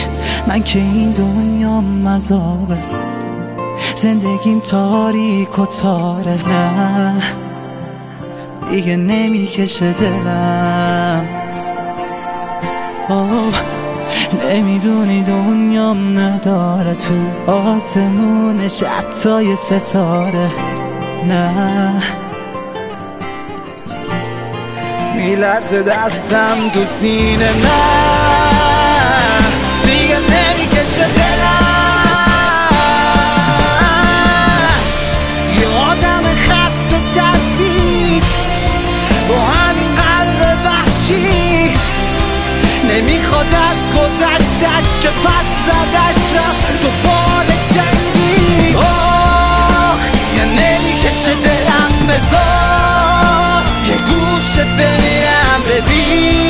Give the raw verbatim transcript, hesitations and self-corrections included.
من که این دنیا مذابه، زندگیم تاریک و تاره. نه دیگه نمیکشه دلم. آه نمیدونی دنیام نداره تو آسمونش حتی یه ستاره. نه میلرزه دستم تو سینه. نه دیگه نمیکشه دلم. یه آدم خسته ترسید با همین قلب وحشی، نمیخواد از گذشتش که پس زدش رفت دوباره جنگی. آه دیگه نمیکشه دلم، بذار یه گوشه بمیرم ببین